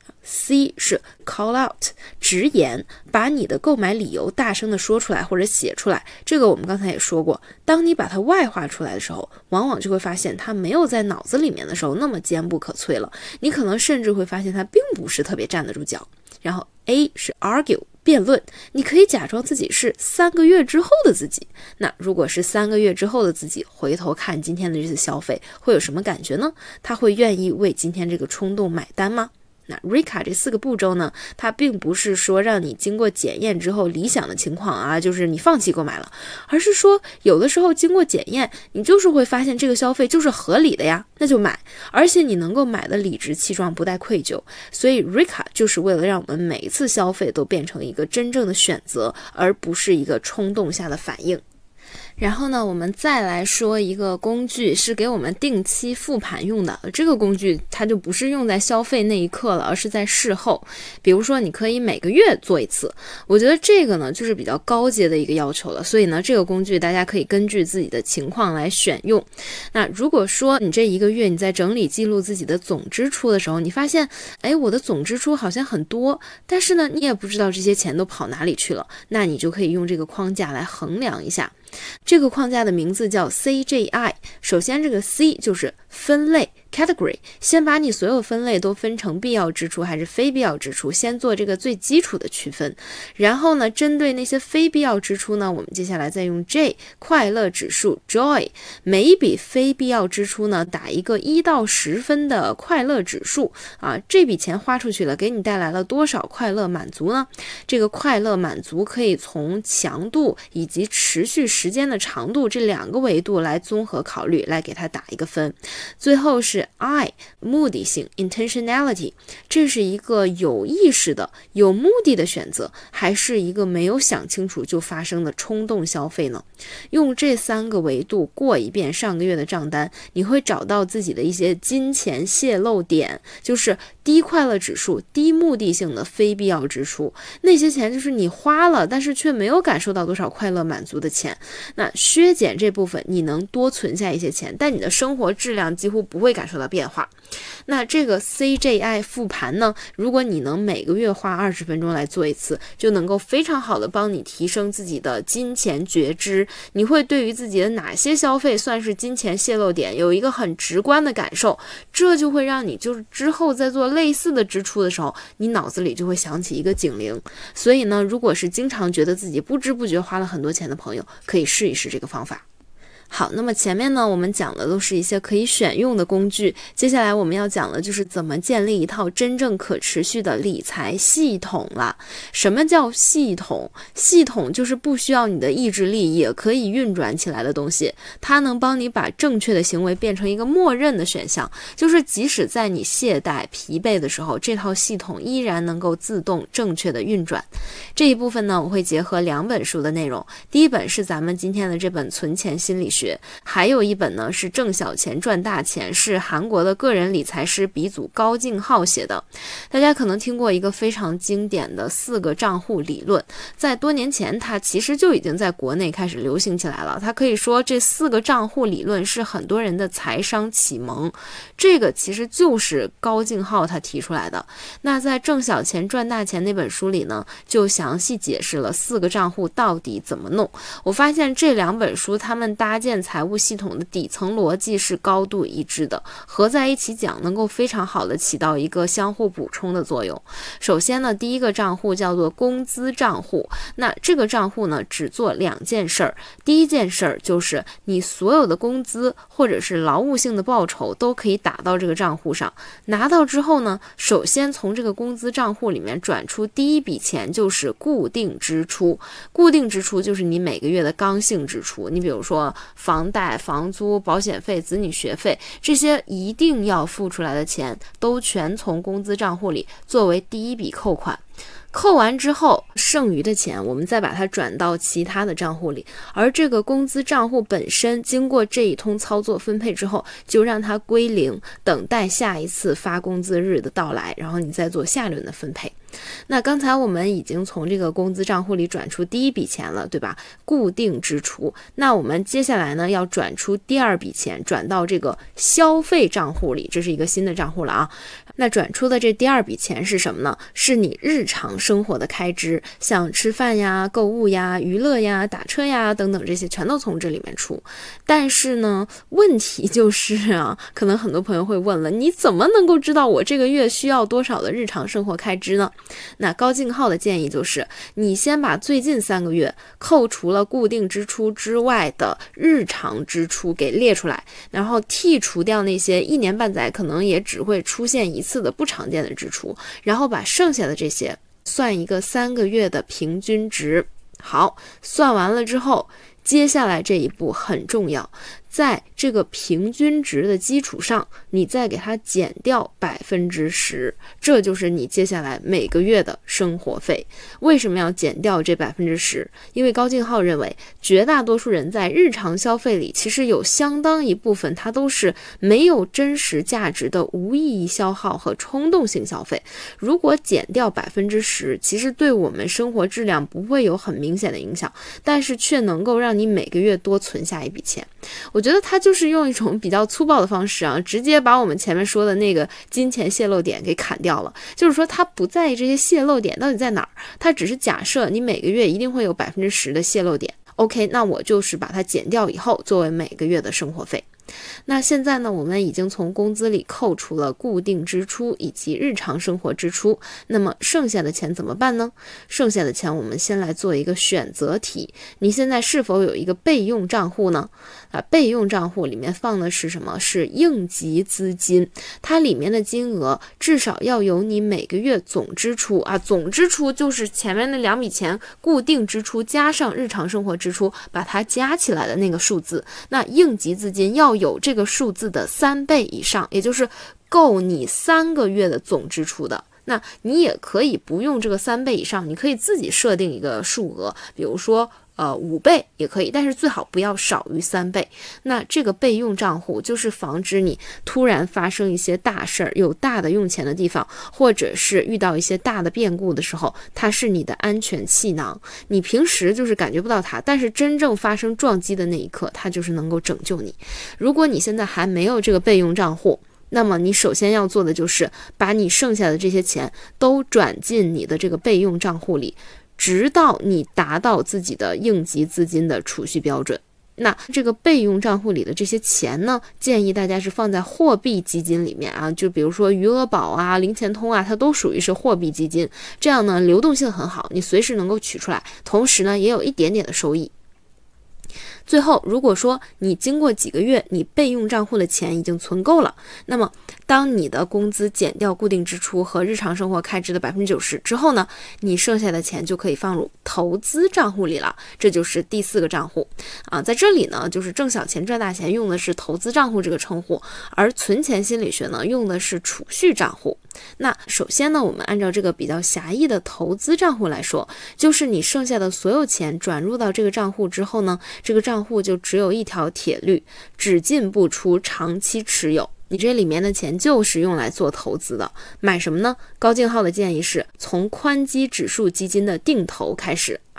C 是 call out， 直言，把你的购买理由大声的说出来或者写出来。这个我们刚才也说过，当你把它外化出来的时候，往往就会发现它没有在脑子里面的时候那么坚不可摧了，你可能甚至会发现它并不是特别站得住脚。然后 A 是 argue， 辩论，你可以假装自己是三个月之后的自己。那如果是三个月之后的自己回头看今天的这次消费，会有什么感觉呢？他会愿意为今天这个冲动买单吗？那 Rika 这四个步骤呢，它并不是说让你经过检验之后理想的情况啊，就是你放弃购买了，而是说有的时候经过检验，你就是会发现这个消费就是合理的呀，那就买，而且你能够买的理直气壮，不带愧疚。所以 Rika 就是为了让我们每一次消费都变成一个真正的选择，而不是一个冲动下的反应。然后呢，我们再来说一个工具，是给我们定期复盘用的。这个工具它就不是用在消费那一刻了，而是在事后。比如说你可以每个月做一次，我觉得这个呢就是比较高阶的一个要求了。所以呢，这个工具大家可以根据自己的情况来选用。那如果说你这一个月你在整理记录自己的总支出的时候，你发现哎，我的总支出好像很多，但是呢你也不知道这些钱都跑哪里去了，那你就可以用这个框架来衡量一下。这个框架的名字叫 C J I， 首先这个 C 就是分类 category， 先把你所有分类都分成必要支出还是非必要支出，先做这个最基础的区分。然后呢，针对那些非必要支出呢，我们接下来再用 J 快乐指数 Joy， 每一笔非必要支出呢打一个一到十分的快乐指数啊，这笔钱花出去了，给你带来了多少快乐满足呢？这个快乐满足可以从强度以及持续时间的长度这两个维度来综合考虑，来给它打一个分。最后是 I 目的性 intentionality， 这是一个有意识的有目的的选择，还是一个没有想清楚就发生的冲动消费呢？用这三个维度过一遍上个月的账单，你会找到自己的一些金钱泄漏点，就是低快乐指数、低目的性的非必要支出，那些钱就是你花了但是却没有感受到多少快乐满足的钱。那削减这部分，你能多存下一些钱，但你的生活质量几乎不会感受到变化。那这个 C J I 复盘呢，如果你能每个月花二十分钟来做一次，就能够非常好的帮你提升自己的金钱觉知。你会对于自己的哪些消费算是金钱泄漏点有一个很直观的感受，这就会让你就是之后在做类似的支出的时候，你脑子里就会响起一个警铃。所以呢，如果是经常觉得自己不知不觉花了很多钱的朋友，可以试一试这个方法。好，那么前面呢，我们讲的都是一些可以选用的工具，接下来我们要讲的就是怎么建立一套真正可持续的理财系统了。什么叫系统？系统就是不需要你的意志力也可以运转起来的东西，它能帮你把正确的行为变成一个默认的选项，就是即使在你懈怠疲惫的时候，这套系统依然能够自动正确的运转。这一部分呢，我会结合两本书的内容，第一本是咱们今天的这本存钱心理学，还有一本呢是挣小钱赚大钱，是韩国的个人理财师鼻祖高敬浩写的。大家可能听过一个非常经典的四个账户理论，在多年前它其实就已经在国内开始流行起来了。它可以说这四个账户理论是很多人的财商启蒙，这个其实就是高敬浩他提出来的。那在挣小钱赚大钱那本书里呢，就详细解释了四个账户到底怎么弄。我发现这两本书他们搭建建财务系统的底层逻辑是高度一致的，合在一起讲能够非常好的起到一个相互补充的作用。首先呢，第一个账户叫做工资账户，那这个账户呢只做两件事儿。第一件事儿就是你所有的工资或者是劳务性的报酬都可以打到这个账户上，拿到之后呢，首先从这个工资账户里面转出第一笔钱就是固定支出。固定支出就是你每个月的刚性支出，你比如说房贷、房租、保险费、子女学费，这些一定要付出来的钱都全从工资账户里作为第一笔扣款。扣完之后，剩余的钱我们再把它转到其他的账户里，而这个工资账户本身经过这一通操作分配之后，就让它归零，等待下一次发工资日的到来，然后你再做下轮的分配。那刚才我们已经从这个工资账户里转出第一笔钱了，对吧？固定支出。那我们接下来呢，要转出第二笔钱，转到这个消费账户里，这是一个新的账户了啊。那转出的这第二笔钱是什么呢？是你日常生活的开支，像吃饭呀、购物呀、娱乐呀、打车呀等等，这些全都从这里面出。但是呢，问题就是啊，可能很多朋友会问了，你怎么能够知道我这个月需要多少的日常生活开支呢？那高敬浩的建议就是，你先把最近三个月扣除了固定支出之外的日常支出给列出来，然后剔除掉那些一年半载可能也只会出现一次的不常见的支出，然后把剩下的这些算一个三个月的平均值。好，算完了之后，接下来这一步很重要，在这个平均值的基础上，你再给它减掉百分之十，这就是你接下来每个月的生活费。为什么要减掉这百分之十？因为高敬浩认为，绝大多数人在日常消费里，其实有相当一部分它都是没有真实价值的无意义消耗和冲动性消费。如果减掉百分之十，其实对我们生活质量不会有很明显的影响，但是却能够让你每个月多存下一笔钱。我觉得他就是用一种比较粗暴的方式啊，直接把我们前面说的那个金钱泄漏点给砍掉了。就是说他不在意这些泄漏点到底在哪儿，他只是假设你每个月一定会有百分之十的泄漏点。OK， 那我就是把它减掉以后作为每个月的生活费。那现在呢，我们已经从工资里扣除了固定支出以及日常生活支出，那么剩下的钱怎么办呢？剩下的钱我们先来做一个选择题，你现在是否有一个备用账户呢？啊，备用账户里面放的是什么？是应急资金，它里面的金额至少要有你每个月总支出啊，总支出就是前面那两笔钱固定支出加上日常生活支出，把它加起来的那个数字。那应急资金要有这个数字的三倍以上，也就是够你三个月的总支出的。那你也可以不用这个三倍以上，你可以自己设定一个数额，比如说呃五倍也可以，但是最好不要少于三倍。那这个备用账户就是防止你突然发生一些大事儿，有大的用钱的地方，或者是遇到一些大的变故的时候，它是你的安全气囊。你平时就是感觉不到它，但是真正发生撞击的那一刻，它就是能够拯救你。如果你现在还没有这个备用账户，那么你首先要做的就是把你剩下的这些钱都转进你的这个备用账户里，直到你达到自己的应急资金的储蓄标准。那这个备用账户里的这些钱呢，建议大家是放在货币基金里面啊，就比如说余额宝啊、零钱通啊，它都属于是货币基金，这样呢流动性很好，你随时能够取出来，同时呢也有一点点的收益。最后，如果说你经过几个月，你备用账户的钱已经存够了，那么当你的工资减掉固定支出和日常生活开支的百分之九十之后呢，你剩下的钱就可以放入投资账户里了，这就是第四个账户啊。在这里呢，就是挣小钱赚大钱用的是投资账户这个称呼，而存钱心理学呢用的是储蓄账户。那首先呢，我们按照这个比较狭义的投资账户来说，就是你剩下的所有钱转入到这个账户之后呢，这个账户就只有一条铁律，只进不出，长期持有。你这里面的钱就是用来做投资的。买什么呢？高敬浩的建议是从宽基指数基金的定投开始，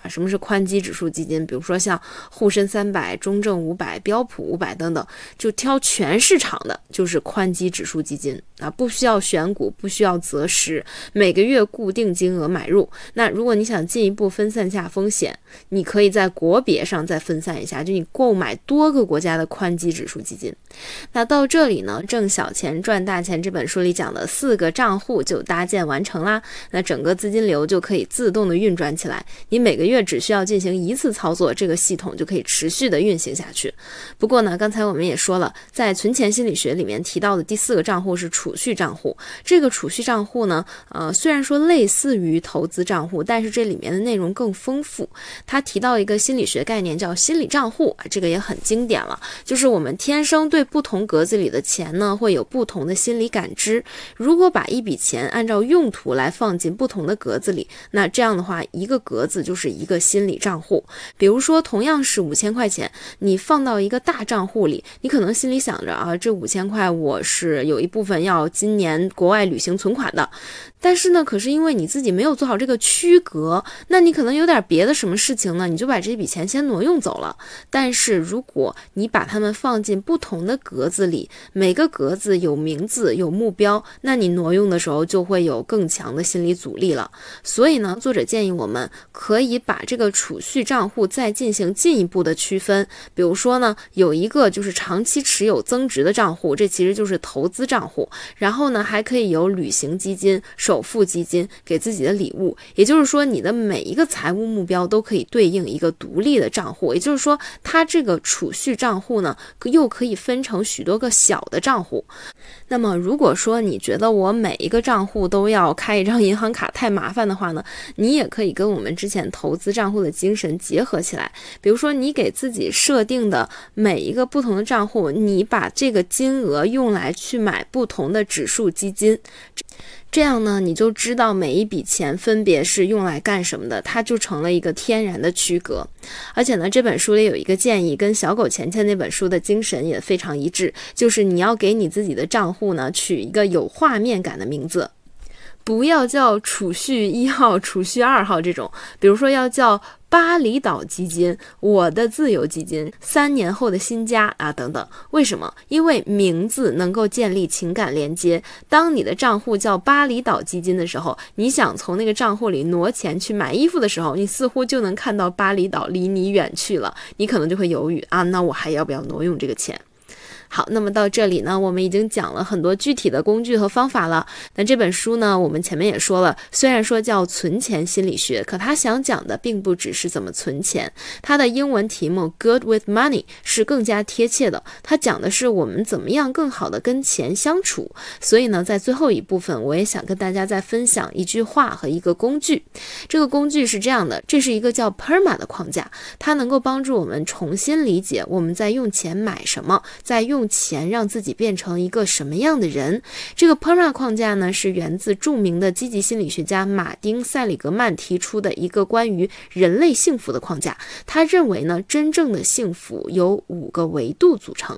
啊，什么是宽基指数基金？比如说像沪深三百、中证五百、标普五百等等，就挑全市场的，就是宽基指数基金啊，不需要选股，不需要择时，每个月固定金额买入。那如果你想进一步分散下风险，你可以在国别上再分散一下，就你购买多个国家的宽基指数基金。那到这里呢，挣小钱赚大钱这本书里讲的四个账户就搭建完成啦，那整个资金流就可以自动的运转起来，你每个月只需要进行一次操作，这个系统就可以持续的运行下去。不过呢，刚才我们也说了，在存钱心理学里面提到的第四个账户是储蓄账户。这个储蓄账户呢，呃，虽然说类似于投资账户，但是这里面的内容更丰富。他提到一个心理学概念叫心理账户，这个也很经典了，就是我们天生对不同格子里的钱呢会有不同的心理感知。如果把一笔钱按照用途来放进不同的格子里，那这样的话一个格子就是一个心理账户。比如说同样是五千块钱，你放到一个大账户里，你可能心里想着啊，这五千块我是有一部分要今年国外旅行存款的，但是呢，可是因为你自己没有做好这个区隔，那你可能有点别的什么事情呢，你就把这笔钱先挪用走了。但是如果你把它们放进不同的格子里，每个格子有名字有目标，那你挪用的时候就会有更强的心理阻力了。所以呢，作者建议我们可以把这个储蓄账户再进行进一步的区分。比如说呢，有一个就是长期持有增值的账户，这其实就是投资账户。然后呢，还可以有旅行基金、首付基金，给自己的礼物。也就是说，你的每一个财务目标都可以对应一个独立的账户。也就是说，它这个储蓄账户呢，又可以分成许多个小的账户。那么如果说你觉得我每一个账户都要开一张银行卡太麻烦的话呢，你也可以跟我们之前投资账户的精神结合起来。比如说你给自己设定的每一个不同的账户，你把这个金额用来去买不同的指数基金，这样呢，你就知道每一笔钱分别是用来干什么的，它就成了一个天然的区隔。而且呢，这本书里有一个建议，跟小狗钱钱那本书的精神也非常一致，就是你要给你自己的账户呢取一个有画面感的名字。不要叫储蓄一号、储蓄二号这种，比如说要叫巴厘岛基金、我的自由基金、三年后的新家啊等等。为什么？因为名字能够建立情感连接。当你的账户叫巴厘岛基金的时候，你想从那个账户里挪钱去买衣服的时候，你似乎就能看到巴厘岛离你远去了，你可能就会犹豫啊，那我还要不要挪用这个钱？好，那么到这里呢，我们已经讲了很多具体的工具和方法了。那这本书呢，我们前面也说了，虽然说叫存钱心理学，可它想讲的并不只是怎么存钱，它的英文题目 Good with Money 是更加贴切的，它讲的是我们怎么样更好的跟钱相处。所以呢，在最后一部分，我也想跟大家再分享一句话和一个工具。这个工具是这样的，这是一个叫 P E R M A 的框架，它能够帮助我们重新理解我们在用钱买什么，在用钱让自己变成一个什么样的人。这个 P E R M A 框架呢，是源自著名的积极心理学家马丁·塞里格曼提出的一个关于人类幸福的框架。他认为呢，真正的幸福由五个维度组成。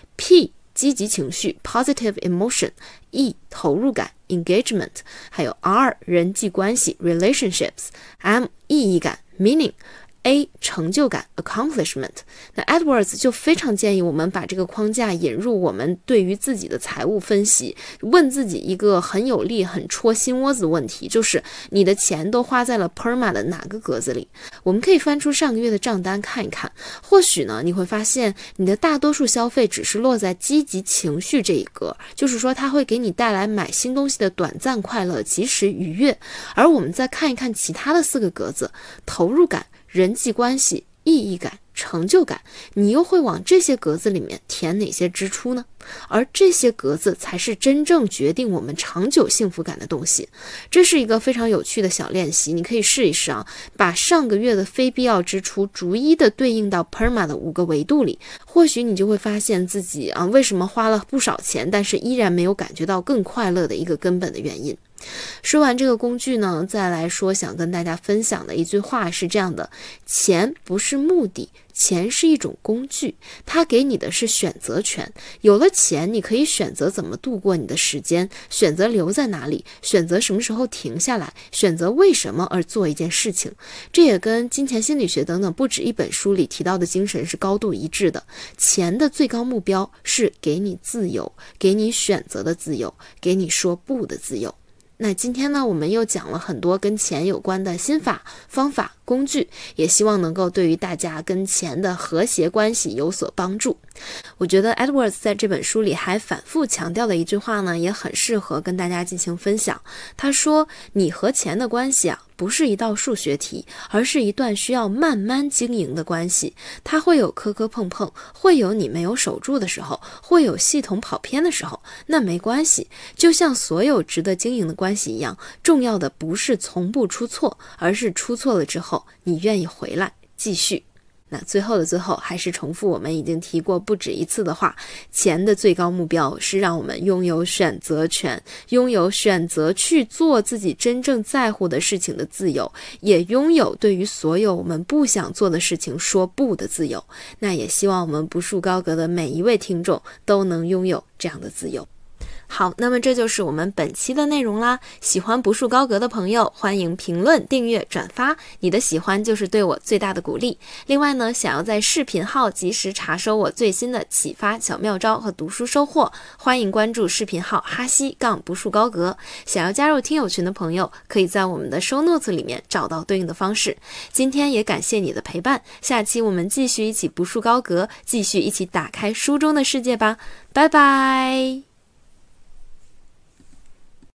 P 积极情绪 positive emotion， E 投入感 engagement， 还有 R 人际关系 relationships， M 意义感 meaning，A 成就感 accomplishment。 那 Edwards 就非常建议我们把这个框架引入我们对于自己的财务分析，问自己一个很有力很戳心窝子的问题，就是你的钱都花在了 P E R M A 的哪个格子里。我们可以翻出上个月的账单看一看，或许呢你会发现你的大多数消费只是落在积极情绪这一格，就是说它会给你带来买新东西的短暂快乐及时愉悦。而我们再看一看其他的四个格子，投入感、人际关系、意义感、成就感，你又会往这些格子里面填哪些支出呢？而这些格子才是真正决定我们长久幸福感的东西。这是一个非常有趣的小练习，你可以试一试啊，把上个月的非必要支出逐一的对应到 P E R M A 的五个维度里，或许你就会发现自己啊为什么花了不少钱，但是依然没有感觉到更快乐的一个根本的原因。说完这个工具呢，再来说想跟大家分享的一句话是这样的：钱不是目的， 钱是一种工具，它给你的是选择权。有了钱，你可以选择怎么度过你的时间，选择留在哪里，选择什么时候停下来，选择为什么而做一件事情。这也跟金钱心理学等等不止一本书里提到的精神是高度一致的。钱的最高目标是给你自由，给你选择的自由，给你说不的自由。那今天呢，我们又讲了很多跟钱有关的心法、方法、工具，也希望能够对于大家跟钱的和谐关系有所帮助。我觉得 Edwards 在这本书里还反复强调的一句话呢，也很适合跟大家进行分享。他说，你和钱的关系啊，不是一道数学题，而是一段需要慢慢经营的关系。它会有磕磕碰碰，会有你没有守住的时候，会有系统跑偏的时候，那没关系。就像所有值得经营的关系一样，重要的不是从不出错，而是出错了之后，你愿意回来继续。那最后的最后，还是重复我们已经提过不止一次的话，钱的最高目标是让我们拥有选择权，拥有选择去做自己真正在乎的事情的自由，也拥有对于所有我们不想做的事情说不的自由。那也希望我们不树高阁的每一位听众都能拥有这样的自由。好，那么这就是我们本期的内容啦。喜欢不树高阁的朋友，欢迎评论、订阅、转发，你的喜欢就是对我最大的鼓励。另外呢，想要在视频号及时查收我最新的启发小妙招和读书收获，欢迎关注视频号哈希杠不树高阁。想要加入听友群的朋友，可以在我们的 show notes 里面找到对应的方式。今天也感谢你的陪伴，下期我们继续一起不树高阁，继续一起打开书中的世界吧，拜拜。